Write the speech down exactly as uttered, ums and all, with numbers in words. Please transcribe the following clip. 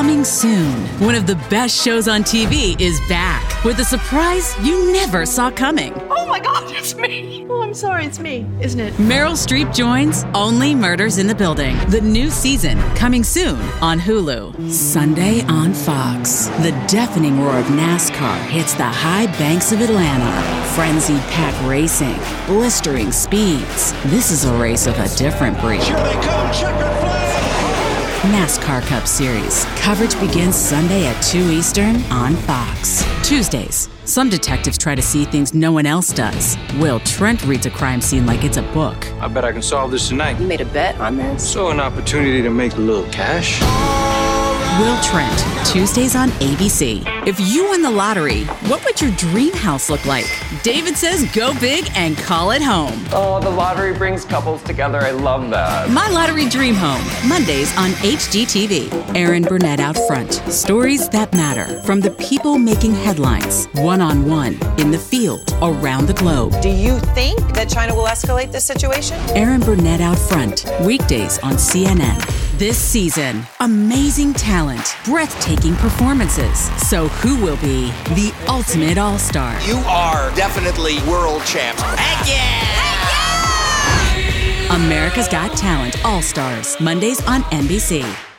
Coming soon, one of the best shows on T V is back with a surprise you never saw coming. Oh my God, it's me. Oh, I'm sorry, it's me, isn't it? Meryl Streep joins Only Murders in the Building. The new season coming soon on Hulu. Sunday on Fox. The deafening roar of NASCAR hits the high banks of Atlanta. Frenzied pack racing, blistering speeds. This is a race of a different breed. Here they come, checkered flag. NASCAR Cup Series. Coverage begins Sunday at two Eastern on Fox. Tuesdays. Some detectives try to see things no one else does. Will Trent reads a crime scene like it's a book. I bet I can solve this tonight. You made a bet on this? So an opportunity to make a little cash. Will Trent, Tuesdays on A B C. If you won the lottery, what would your dream house look like? David says go big and call it home. Oh, the lottery brings couples together. I love that. My Lottery Dream Home, Mondays on H G T V. Aaron Burnett out front. Stories that matter from the people making headlines, one-on-one, in the field, around the globe. Do you think that China will escalate this situation? Aaron Burnett out front, weekdays on C N N. This season, amazing talent, breathtaking performances. So who will be the ultimate all-star? You are definitely world champs. Heck yeah! America's Got Talent All-Stars, Mondays on N B C.